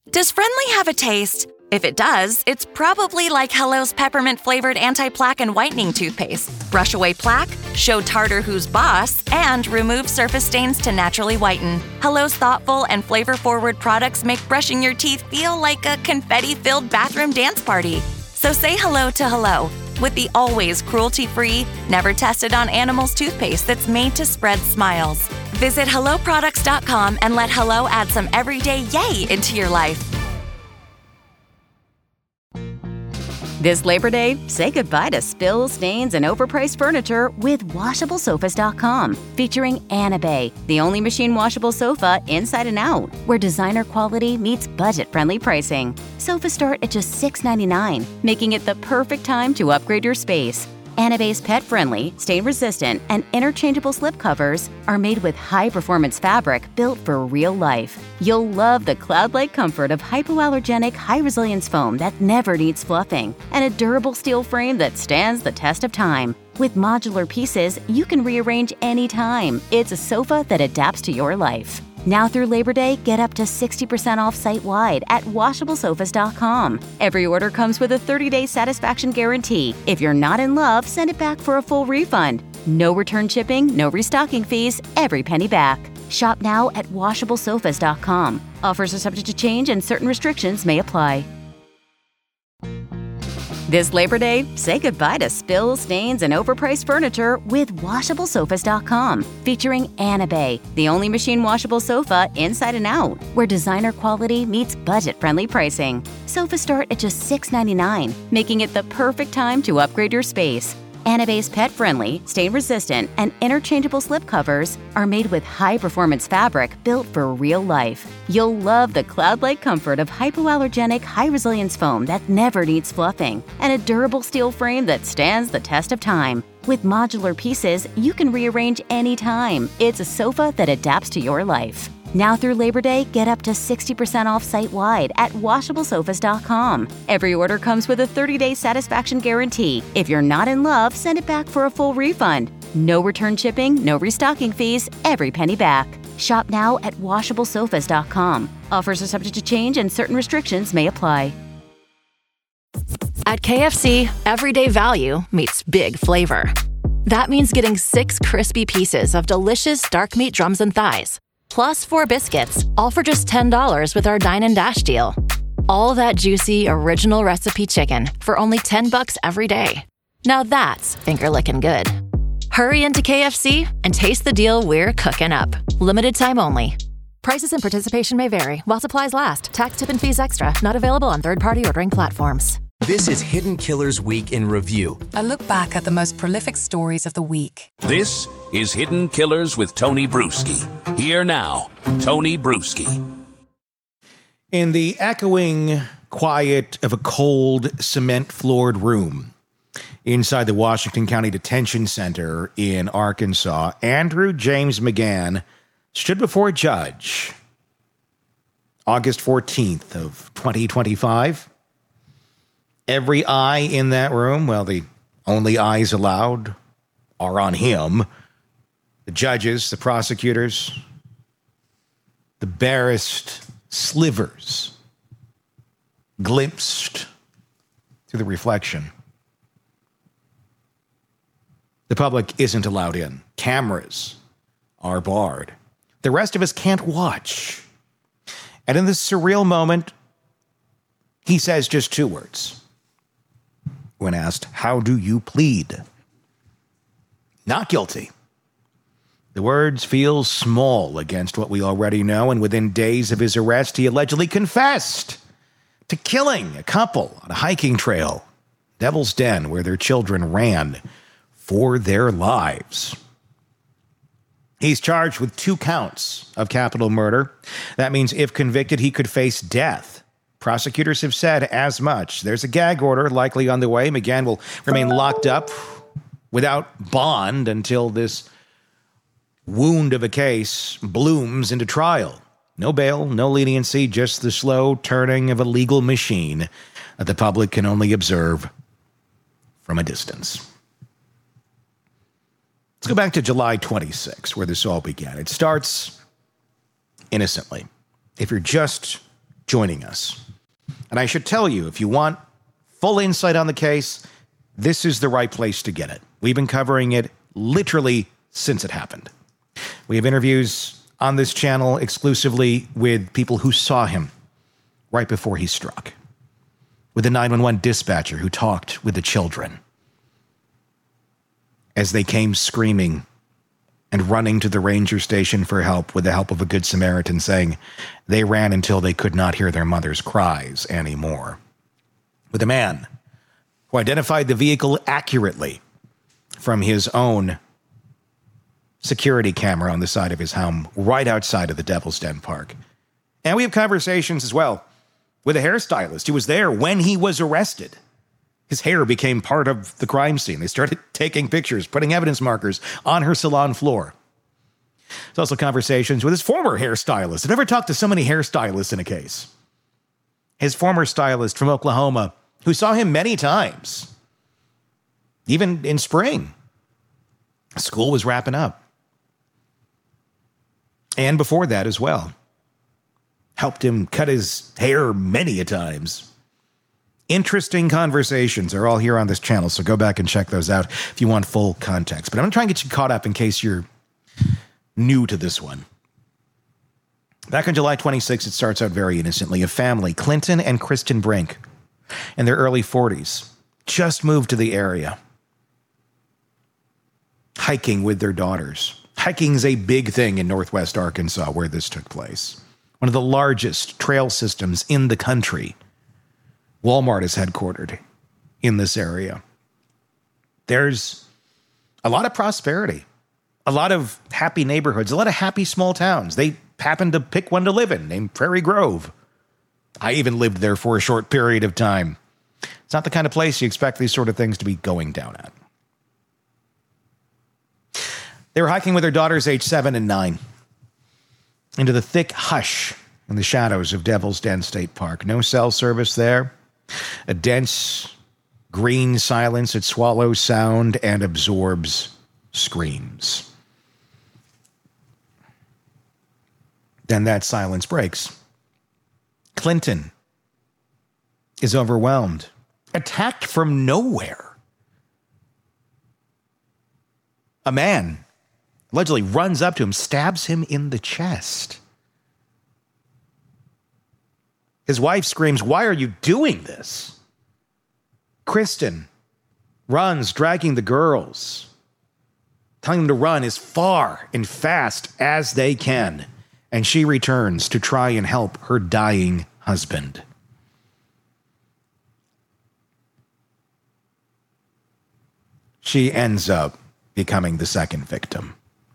Does friendly have a taste? If it does, it's probably like Hello's peppermint-flavored anti-plaque and whitening toothpaste. Brush away plaque, show tartar who's boss, and remove surface stains to naturally whiten. Hello's thoughtful and flavor-forward products make brushing your teeth feel like a confetti-filled bathroom dance party. So say hello to Hello with the always cruelty-free, never tested on animals toothpaste that's made to spread smiles. Visit HelloProducts.com and let Hello add some everyday yay into your life. This Labor Day, say goodbye to spills, stains, and overpriced furniture with WashableSofas.com, featuring Anabay, the only machine washable sofa inside and out, where designer quality meets budget-friendly pricing. Sofas start at just $6.99, making it the perfect time to upgrade your space. Anabay's pet-friendly, stain-resistant, and interchangeable slipcovers are made with high-performance fabric built for real life. You'll love the cloud-like comfort of hypoallergenic, high-resilience foam that never needs fluffing, and a durable steel frame that stands the test of time. With modular pieces, you can rearrange anytime. It's a sofa that adapts to your life. Now through Labor Day, get up to 60% off site-wide at WashableSofas.com. Every order comes with a 30-day satisfaction guarantee. If you're not in love, send it back for a full refund. No return shipping, no restocking fees, every penny back. Shop now at WashableSofas.com. Offers are subject to change and certain restrictions may apply. This Labor Day, say goodbye to spills, stains, and overpriced furniture with WashableSofas.com, featuring Anabay, the only machine washable sofa inside and out, where designer quality meets budget-friendly pricing. Sofas start at just $6.99, making it the perfect time to upgrade your space. Anabay's pet-friendly, stain-resistant, and interchangeable slipcovers are made with high-performance fabric built for real life. You'll love the cloud-like comfort of hypoallergenic, high-resilience foam that never needs fluffing, and a durable steel frame that stands the test of time. With modular pieces, you can rearrange anytime. It's a sofa that adapts to your life. Now through Labor Day, get up to 60% off site-wide at WashableSofas.com. Every order comes with a 30-day satisfaction guarantee. If you're not in love, send it back for a full refund. No return shipping, no restocking fees, every penny back. Shop now at WashableSofas.com. Offers are subject to change and certain restrictions may apply. At KFC, everyday value meets big flavor. That means getting 6 crispy pieces of delicious dark meat drums and thighs, plus 4 biscuits, all for just $10 with our Dine and Dash deal. All that juicy, original recipe chicken for only $10 every day. Now that's finger-licking good. Hurry into KFC and taste the deal we're cooking up. Limited time only. Prices and participation may vary while supplies last. Tax, tip, and fees extra. Not available on third-party ordering platforms. This is Hidden Killers Week in Review. A look back at the most prolific stories of the week. This is Hidden Killers with Tony Bruschi. Here now, Tony Bruschi. In the echoing quiet of a cold, cement-floored room inside the Washington County Detention Center in Arkansas, Andrew James McGann stood before a judge August 14th of 2025. Every eye in that room, well, the only eyes allowed are on him. The judges, the prosecutors, the barest slivers glimpsed through the reflection. The public isn't allowed in. Cameras are barred. The rest of us can't watch. And in this surreal moment, he says just 2 words. When asked, how do you plead? Not guilty. The words feel small against what we already know, and within days of his arrest, he allegedly confessed to killing a couple on a hiking trail, Devil's Den, where their children ran for their lives. He's charged with 2 counts of capital murder. That means if convicted, he could face death. Prosecutors have said as much. There's a gag order likely on the way. McGann will remain locked up without bond until this wound of a case blooms into trial. No bail, no leniency, just the slow turning of a legal machine that the public can only observe from a distance. Let's go back to July 26, where this all began. It starts innocently. If you're just joining us. And I should tell you, if you want full insight on the case, this is the right place to get it. We've been covering it literally since it happened. We have interviews on this channel exclusively with people who saw him right before he struck, with the 911 dispatcher who talked with the children as they came screaming and running to the ranger station for help, with the help of a good Samaritan, saying they ran until they could not hear their mother's cries anymore. With a man who identified the vehicle accurately from his own security camera on the side of his home right outside of the Devil's Den Park. And we have conversations as well with a hairstylist who was there when he was arrested. His hair became part of the crime scene. They started taking pictures, putting evidence markers on her salon floor. There's also conversations with his former hairstylist. I've never talked to so many hairstylists in a case. His former stylist from Oklahoma, who saw him many times, even in spring. School was wrapping up. And before that as well. Helped him cut his hair many a times. Interesting conversations are all here on this channel, so go back and check those out if you want full context. But I'm going to try and get you caught up in case you're new to this one. Back on July 26th, it starts out very innocently. A family, Clinton and Kristen Brink, in their early 40s, just moved to the area, hiking with their daughters. Hiking is a big thing in Northwest Arkansas where this took place. One of the largest trail systems in the country. Walmart is headquartered in this area. There's a lot of prosperity, a lot of happy neighborhoods, a lot of happy small towns. They happened to pick one to live in named Prairie Grove. I even lived there for a short period of time. It's not the kind of place you expect these sort of things to be going down at. They were hiking with their daughters, age 7 and 9, into the thick hush in the shadows of Devil's Den State Park. No cell service there. A dense green silence. It swallows sound and absorbs screams. Then that silence breaks. Clinton is overwhelmed, attacked from nowhere. A man allegedly runs up to him, stabs him in the chest. His wife screams, "Why are you doing this?" Kristen runs, dragging the girls, telling them to run as far and fast as they can. And she returns to try and help her dying husband. She ends up becoming the second victim.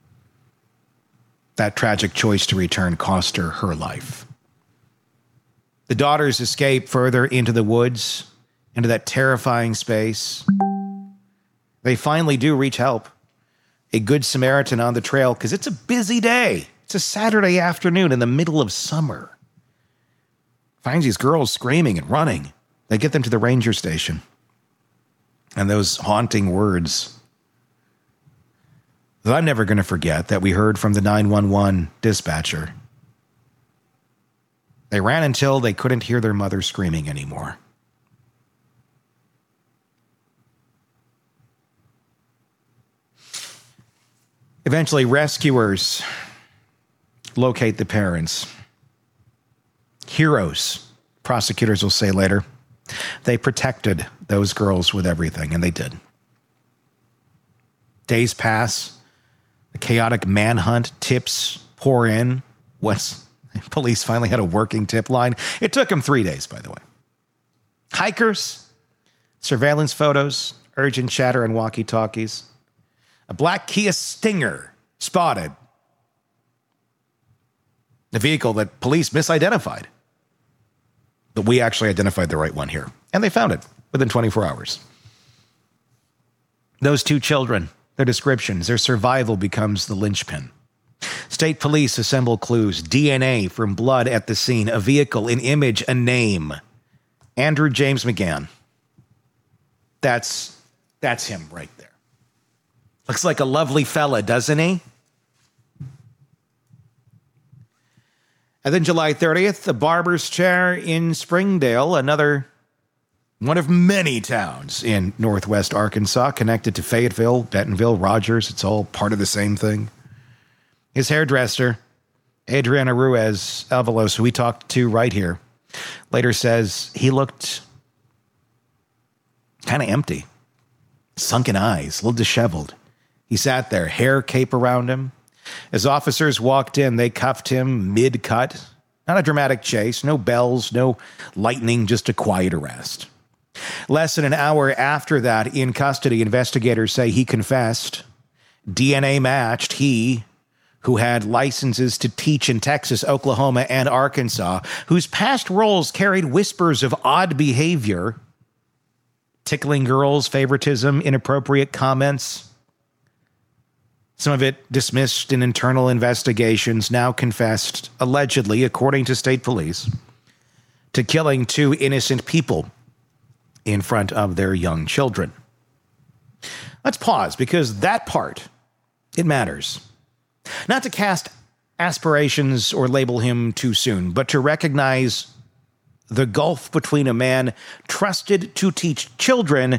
That tragic choice to return cost her her life. The daughters escape further into the woods, into that terrifying space. They finally do reach help. A good Samaritan on the trail, because it's a busy day. It's a Saturday afternoon in the middle of summer. Finds these girls screaming and running. They get them to the ranger station. And those haunting words that I'm never going to forget that we heard from the 911 dispatcher. They ran until they couldn't hear their mother screaming anymore. Eventually, rescuers locate the parents. Heroes, prosecutors will say later. They protected those girls with everything, and they did. Days pass. The chaotic manhunt, tips pour in. Police finally had a working tip line. It took them 3 days, by the way. Hikers, surveillance photos, urgent chatter and walkie-talkies. A black Kia Stinger spotted. The vehicle that police misidentified. But we actually identified the right one here. And they found it within 24 hours. Those two children, their descriptions, their survival becomes the linchpin. State police assemble clues, DNA from blood at the scene, a vehicle, an image, a name. Andrew James McGann. That's him right there. Looks like a lovely fella, doesn't he? And then July 30th, the barber's chair in Springdale, another one of many towns in northwest Arkansas connected to Fayetteville, Bentonville, Rogers. It's all part of the same thing. His hairdresser, Adriana Ruiz Avalos, who we talked to right here, later says he looked kind of empty, sunken eyes, a little disheveled. He sat there, hair cape around him. As officers walked in, they cuffed him mid-cut. Not a dramatic chase, no bells, no lightning, just a quiet arrest. Less than an hour after that, in custody, investigators say he confessed. DNA matched he, who had licenses to teach in Texas, Oklahoma, and Arkansas, whose past roles carried whispers of odd behavior, tickling girls, favoritism, inappropriate comments. Some of it dismissed in internal investigations, now confessed, allegedly, according to state police, to killing 2 innocent people in front of their young children. Let's pause, because that part, it matters. Not to cast aspirations or label him too soon, but to recognize the gulf between a man trusted to teach children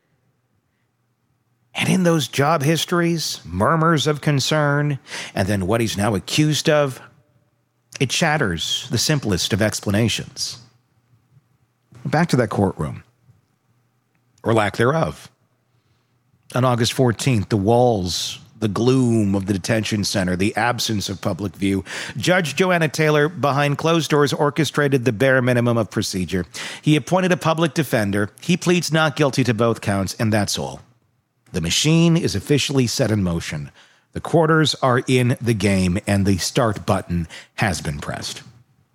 and in those job histories, murmurs of concern, and then what he's now accused of, it shatters the simplest of explanations. Back to that courtroom, or lack thereof. On August 14th, the walls, the gloom of the detention center, the absence of public view. Judge Joanna Taylor, behind closed doors, orchestrated the bare minimum of procedure. He appointed a public defender. He pleads not guilty to both counts, and that's all. The machine is officially set in motion. The quarters are in the game, and the start button has been pressed.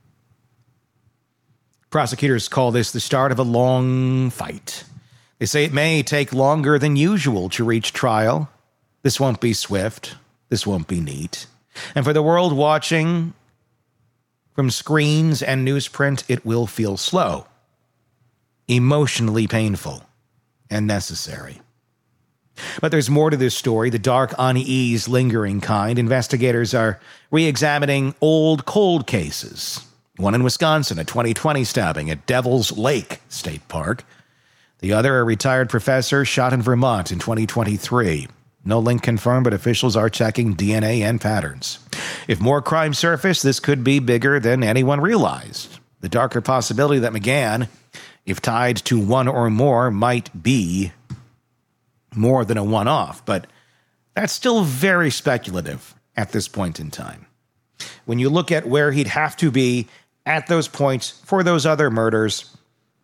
Prosecutors call this the start of a long fight. They say it may take longer than usual to reach trial. This won't be swift. This won't be neat. And for the world watching from screens and newsprint, it will feel slow, emotionally painful, and necessary. But there's more to this story, the dark unease lingering kind. Investigators are re-examining old cold cases. One in Wisconsin, a 2020 stabbing at Devil's Lake State Park. The other, a retired professor shot in Vermont in 2023. No link confirmed, but officials are checking DNA and patterns. If more crimes surface, this could be bigger than anyone realized. The darker possibility that McGann, if tied to one or more, might be more than a one-off, but that's still very speculative at this point in time. When you look at where he'd have to be at those points for those other murders,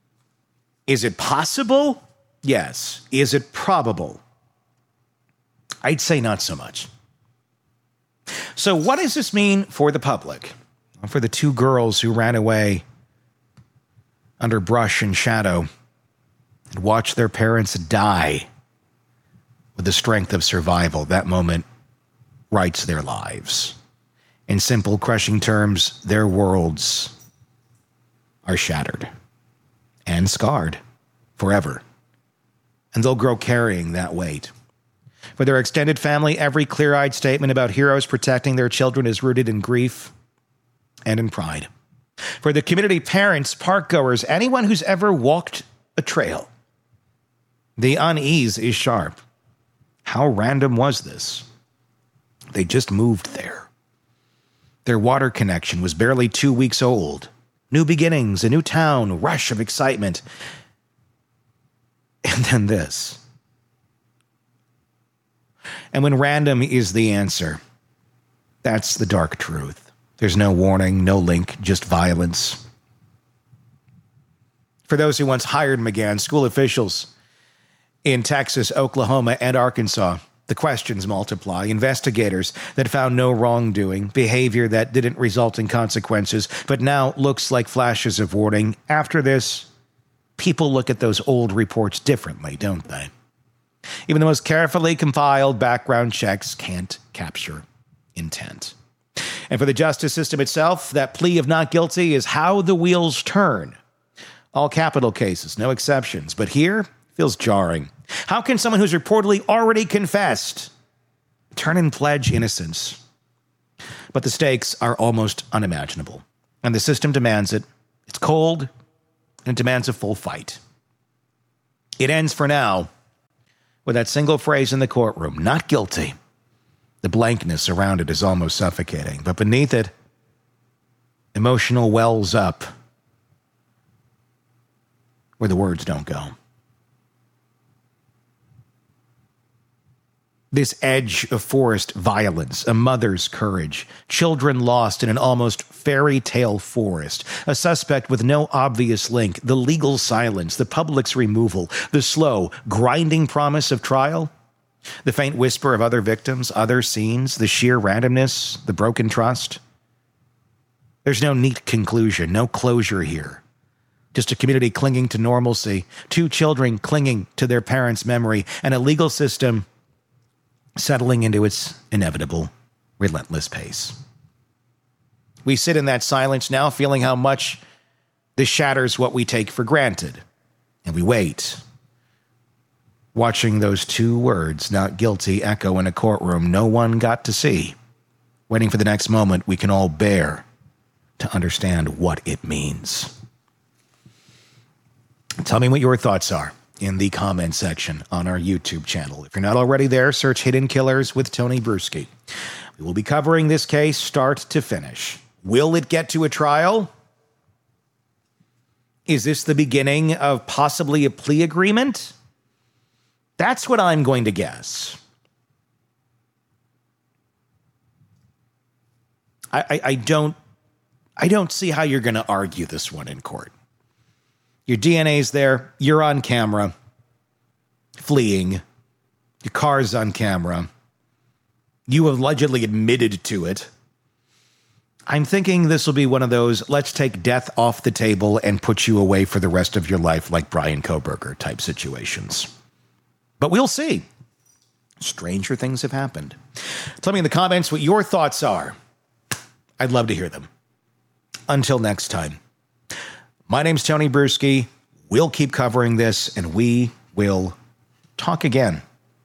is it possible? Yes. Is it probable? I'd say not so much. So what does this mean for the public? For the 2 girls who ran away under brush and shadow and watched their parents die with the strength of survival. That moment writes their lives. In simple, crushing terms, their worlds are shattered and scarred forever. And they'll grow carrying that weight. For their extended family, every clear-eyed statement about heroes protecting their children is rooted in grief and in pride. For the community parents, parkgoers, anyone who's ever walked a trail, the unease is sharp. How random was this? They just moved there. Their water connection was barely 2 weeks old. New beginnings, a new town, rush of excitement. And then this. And when random is the answer, that's the dark truth. There's no warning, no link, just violence. For those who once hired McGann, school officials in Texas, Oklahoma, and Arkansas, the questions multiply. Investigators that found no wrongdoing, behavior that didn't result in consequences, but now looks like flashes of warning. After this, people look at those old reports differently, don't they? Even the most carefully compiled background checks can't capture intent. And for the justice system itself, that plea of not guilty is how the wheels turn. All capital cases, no exceptions. But here, feels jarring. How can someone who's reportedly already confessed turn and pledge innocence? But the stakes are almost unimaginable. and the system demands it. It's cold, and it demands a full fight. It ends for now with that single phrase in the courtroom, not guilty. The blankness around it is almost suffocating, but beneath it, emotional wells up where the words don't go. This edge of forest violence, a mother's courage, children lost in an almost fairy tale forest, a suspect with no obvious link, the legal silence, the public's removal, the slow, grinding promise of trial, the faint whisper of other victims, other scenes, the sheer randomness, the broken trust. There's no neat conclusion, no closure here. Just a community clinging to normalcy, two children clinging to their parents' memory, and a legal system settling into its inevitable, relentless pace. We sit in that silence now, feeling how much this shatters what we take for granted. And we wait, watching those two words, not guilty, echo in a courtroom no one got to see, waiting for the next moment we can all bear to understand what it means. Tell me what your thoughts are in the comment section on our YouTube channel. If you're not already there, search Hidden Killers with Tony Bruschi. We will be covering this case start to finish. Will it get to a trial? Is this the beginning of possibly a plea agreement? That's what I'm going to guess. I don't see how you're going to argue this one in court. Your DNA's there. You're on camera, fleeing. Your car's on camera. You allegedly admitted to it. I'm thinking this will be one of those, let's take death off the table and put you away for the rest of your life like Bryan Kohberger type situations. But we'll see. Stranger things have happened. Tell me in the comments what your thoughts are. I'd love to hear them. Until next time. My name's Tony Bruschi. We'll keep covering this, and we will talk again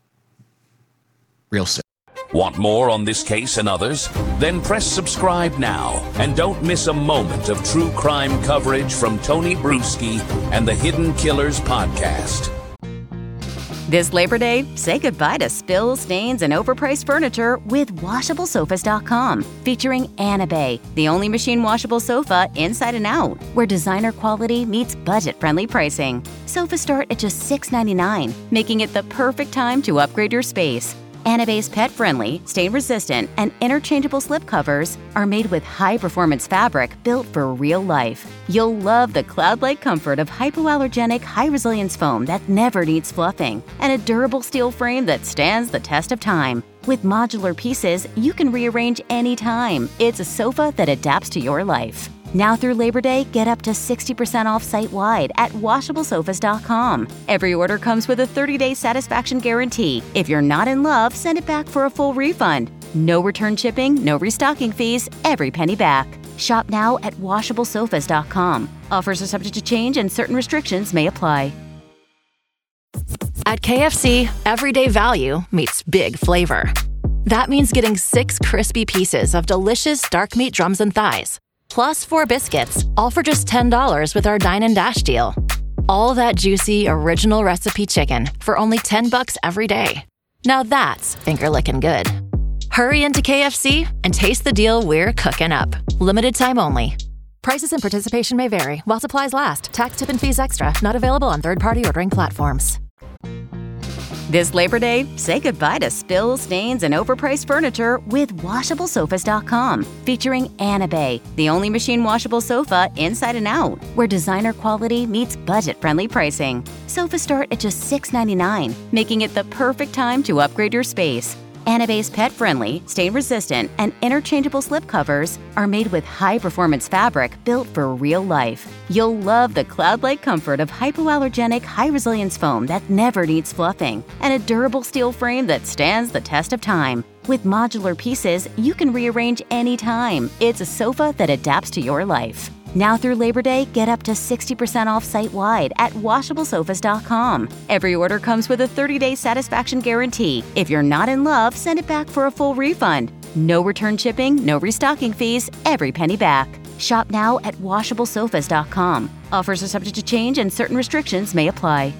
real soon. Want more on this case and others? Then press subscribe now and don't miss a moment of true crime coverage from Tony Bruschi and the Hidden Killers podcast. This Labor Day, say goodbye to spills, stains, and overpriced furniture with WashableSofas.com. Featuring Anabay, the only machine washable sofa inside and out, where designer quality meets budget-friendly pricing. Sofas start at just $6.99, making it the perfect time to upgrade your space. Anabay's pet-friendly, stain-resistant, and interchangeable slipcovers are made with high-performance fabric built for real life. You'll love the cloud-like comfort of hypoallergenic, high-resilience foam that never needs fluffing, and a durable steel frame that stands the test of time. With modular pieces, you can rearrange anytime. It's a sofa that adapts to your life. Now through Labor Day, get up to 60% off site-wide at WashableSofas.com. Every order comes with a 30-day satisfaction guarantee. If you're not in love, send it back for a full refund. No return shipping, no restocking fees, every penny back. Shop now at WashableSofas.com. Offers are subject to change and certain restrictions may apply. At KFC, everyday value meets big flavor. That means getting 6 crispy pieces of delicious dark meat drums and thighs, plus 4 biscuits, all for just $10 with our Dine and Dash deal. All that juicy, original recipe chicken for only $10 every day. Now that's finger-licking good. Hurry into KFC and taste the deal we're cooking up. Limited time only. Prices and participation may vary while supplies last. Tax, tip, and fees extra. Not available on third-party ordering platforms. This Labor Day, say goodbye to spills, stains, and overpriced furniture with WashableSofas.com. Featuring Anabay, the only machine washable sofa inside and out, where designer quality meets budget-friendly pricing. Sofas start at just $6.99, making it the perfect time to upgrade your space. Anabay's pet-friendly, stain-resistant, and interchangeable slipcovers are made with high-performance fabric built for real life. You'll love the cloud-like comfort of hypoallergenic, high-resilience foam that never needs fluffing, and a durable steel frame that stands the test of time. With modular pieces, you can rearrange anytime. It's a sofa that adapts to your life. Now through Labor Day, get up to 60% off site-wide at WashableSofas.com. Every order comes with a 30-day satisfaction guarantee. If you're not in love, send it back for a full refund. No return shipping, no restocking fees, every penny back. Shop now at washablesofas.com. Offers are subject to change and certain restrictions may apply.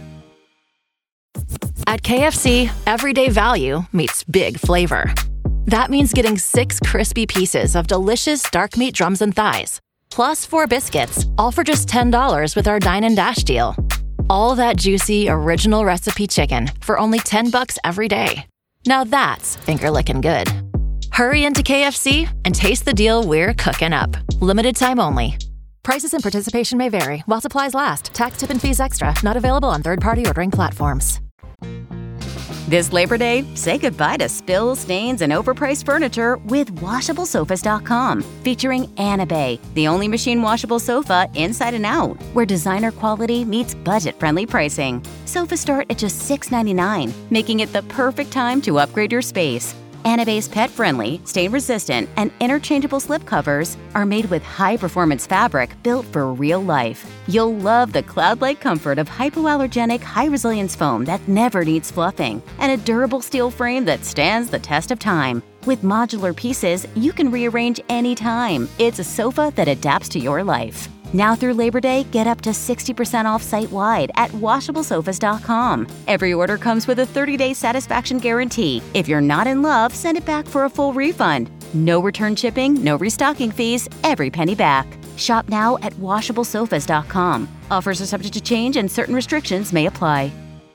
At KFC, everyday value meets big flavor. That means getting 6 crispy pieces of delicious dark meat drums and thighs, plus 4 biscuits, all for just $10 with our Dine and Dash deal. All that juicy, original recipe chicken for only $10 every day. Now that's finger-licking good. Hurry into KFC and taste the deal we're cooking up. Limited time only. Prices and participation may vary while supplies last. Tax, tip, and fees extra. Not available on third-party ordering platforms. This Labor Day, say goodbye to spills, stains, and overpriced furniture with WashableSofas.com. Featuring Anabay, the only machine washable sofa inside and out, where designer quality meets budget-friendly pricing. Sofas start at just $6.99, making it the perfect time to upgrade your space. Anabay's pet-friendly, stain-resistant, and interchangeable slipcovers are made with high-performance fabric built for real life. You'll love the cloud-like comfort of hypoallergenic, high-resilience foam that never needs fluffing, and a durable steel frame that stands the test of time. With modular pieces, you can rearrange anytime. It's a sofa that adapts to your life. Now through Labor Day, get up to 60% off site-wide at washablesofas.com. Every order comes with a 30-day satisfaction guarantee. If you're not in love, send it back for a full refund. No return shipping, no restocking fees, every penny back. Shop now at washablesofas.com. Offers are subject to change and certain restrictions may apply.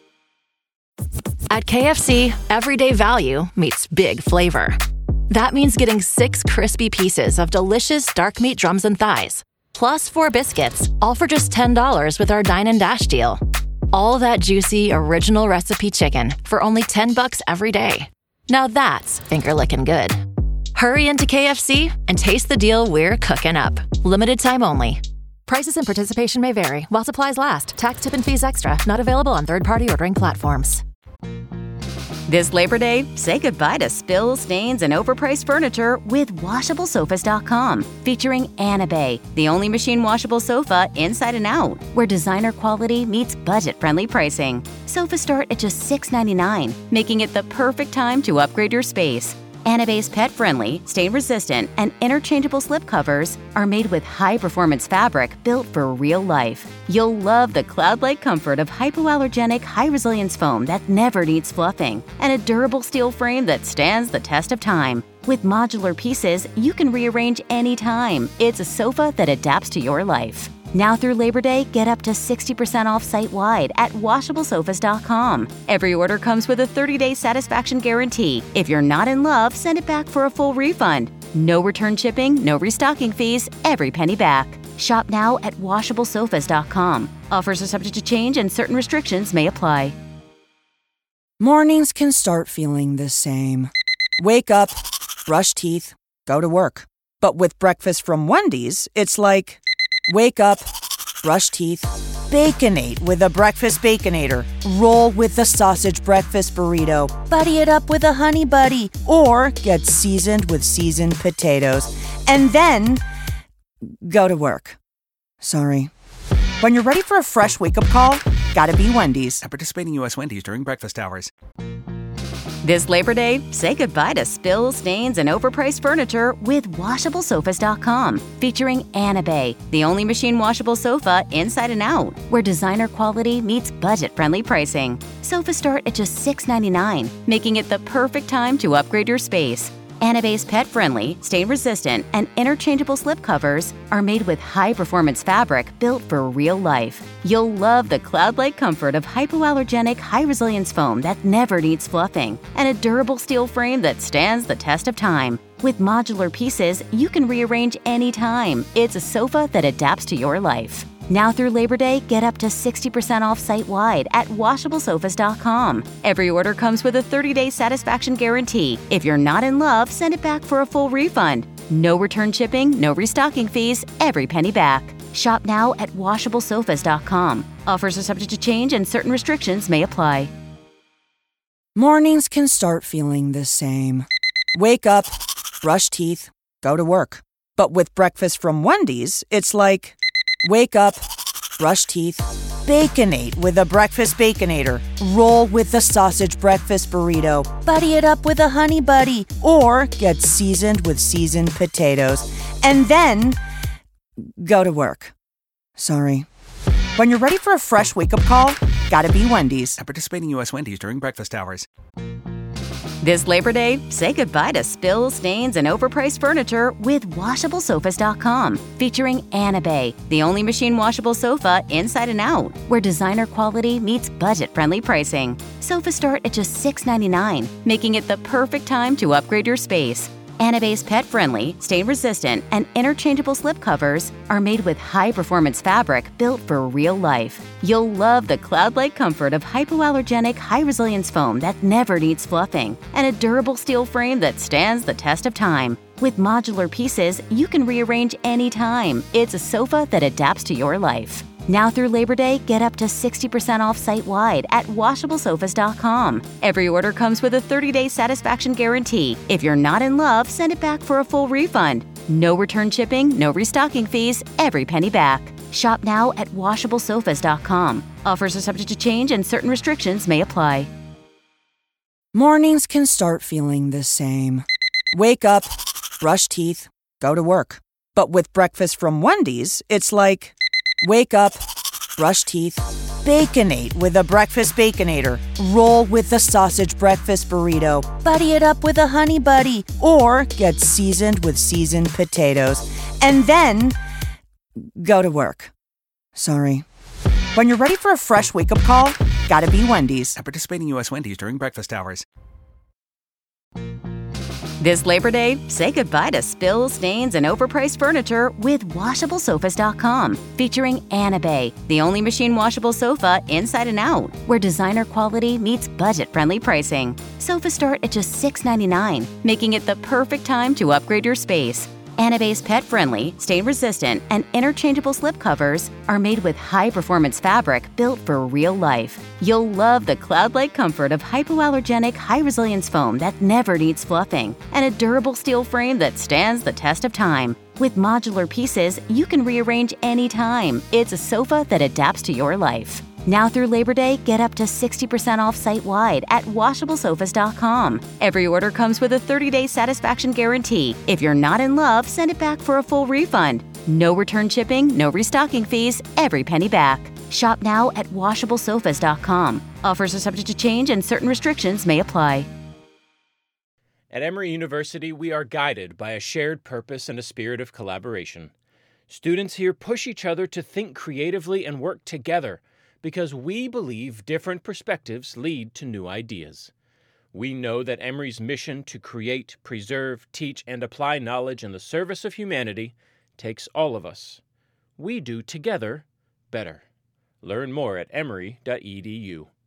At KFC, everyday value meets big flavor. That means getting 6 crispy pieces of delicious dark meat drums and thighs, plus 4 biscuits, all for just $10 with our Dine and Dash deal. All that juicy, original recipe chicken for only $10 every day. Now that's finger-licking good. Hurry into KFC and taste the deal we're cooking up. Limited time only. Prices and participation may vary while supplies last. Tax, tip, and fees extra. Not available on third-party ordering platforms. This Labor Day, say goodbye to spills, stains, and overpriced furniture with WashableSofas.com. Featuring Anabay, the only machine washable sofa inside and out, where designer quality meets budget-friendly pricing. Sofas start at just $6.99, making it the perfect time to upgrade your space. Anabay's pet-friendly, stain-resistant, and interchangeable slipcovers are made with high-performance fabric built for real life. You'll love the cloud-like comfort of hypoallergenic, high-resilience foam that never needs fluffing, and a durable steel frame that stands the test of time. With modular pieces, you can rearrange anytime. It's a sofa that adapts to your life. Now through Labor Day, get up to 60% off site-wide at washablesofas.com. Every order comes with a 30-day satisfaction guarantee. If you're not in love, send it back for a full refund. No return shipping, no restocking fees, every penny back. Shop now at washablesofas.com. Offers are subject to change and certain restrictions may apply. Mornings can start feeling the same. Wake up, brush teeth, go to work. But with breakfast from Wendy's, it's like, wake up, brush teeth, Baconate with a breakfast Baconator. Roll with the sausage breakfast burrito. Buddy it up with a honey buddy. Or get seasoned with seasoned potatoes. And then go to work. Sorry. When you're ready for a fresh wake-up call, gotta be Wendy's. At participating U.S. Wendy's during breakfast hours. This Labor Day, say goodbye to spills, stains, and overpriced furniture with WashableSofas.com. Featuring Anabay, the only machine washable sofa inside and out, where designer quality meets budget-friendly pricing. Sofas start at just $6.99, making it the perfect time to upgrade your space. Anabay's pet-friendly, stain-resistant, and interchangeable slipcovers are made with high-performance fabric built for real life. You'll love the cloud-like comfort of hypoallergenic, high-resilience foam that never needs fluffing, and a durable steel frame that stands the test of time. With modular pieces, you can rearrange anytime. It's a sofa that adapts to your life. Now through Labor Day, get up to 60% off site-wide at washablesofas.com. Every order comes with a 30-day satisfaction guarantee. If you're not in love, send it back for a full refund. No return shipping, no restocking fees, every penny back. Shop now at washablesofas.com. Offers are subject to change and certain restrictions may apply. Mornings can start feeling the same. Wake up, brush teeth, go to work. But with breakfast from Wendy's, it's like, wake up, brush teeth, Baconate with a breakfast Baconator. Roll with the sausage breakfast burrito. Buddy it up with a honey buddy. Or get seasoned with seasoned potatoes. And then go to work. Sorry. When you're ready for a fresh wake-up call, gotta be Wendy's. At participating U.S. Wendy's during breakfast hours. This Labor Day, say goodbye to spills, stains, and overpriced furniture with WashableSofas.com. Featuring Anabay, the only machine washable sofa inside and out, where designer quality meets budget-friendly pricing. Sofas start at just $6.99, making it the perfect time to upgrade your space. Anabay's pet-friendly, stain-resistant, and interchangeable slipcovers are made with high-performance fabric built for real life. You'll love the cloud-like comfort of hypoallergenic, high-resilience foam that never needs fluffing, and a durable steel frame that stands the test of time. With modular pieces, you can rearrange anytime. It's a sofa that adapts to your life. Now through Labor Day, get up to 60% off site-wide at WashableSofas.com. Every order comes with a 30-day satisfaction guarantee. If you're not in love, send it back for a full refund. No return shipping, no restocking fees, every penny back. Shop now at WashableSofas.com. Offers are subject to change and certain restrictions may apply. Mornings can start feeling the same. Wake up, brush teeth, go to work. But with breakfast from Wendy's, it's like... Wake up, brush teeth, Baconate with a breakfast Baconator. Roll with the sausage breakfast burrito. Buddy it up with a honey buddy. Or get seasoned with seasoned potatoes. And then go to work. Sorry. When you're ready for a fresh wake-up call, gotta be Wendy's. At participating U.S. Wendy's during breakfast hours. This Labor Day, say goodbye to spills, stains, and overpriced furniture with WashableSofas.com. Featuring Anabay, the only machine washable sofa inside and out, where designer quality meets budget-friendly pricing. Sofas start at just $6.99, making it the perfect time to upgrade your space. Anabay's pet-friendly, stain-resistant, and interchangeable slipcovers are made with high-performance fabric built for real life. You'll love the cloud-like comfort of hypoallergenic, high-resilience foam that never needs fluffing, and a durable steel frame that stands the test of time. With modular pieces, you can rearrange anytime. It's a sofa that adapts to your life. Now through Labor Day, get up to 60% off site-wide at WashableSofas.com. Every order comes with a 30-day satisfaction guarantee. If you're not in love, send it back for a full refund. No return shipping, no restocking fees, every penny back. Shop now at WashableSofas.com. Offers are subject to change and certain restrictions may apply. At Emory University, we are guided by a shared purpose and a spirit of collaboration. Students here push each other to think creatively and work together, because we believe different perspectives lead to new ideas. We know that Emory's mission to create, preserve, teach, and apply knowledge in the service of humanity takes all of us. We do together better. Learn more at emory.edu.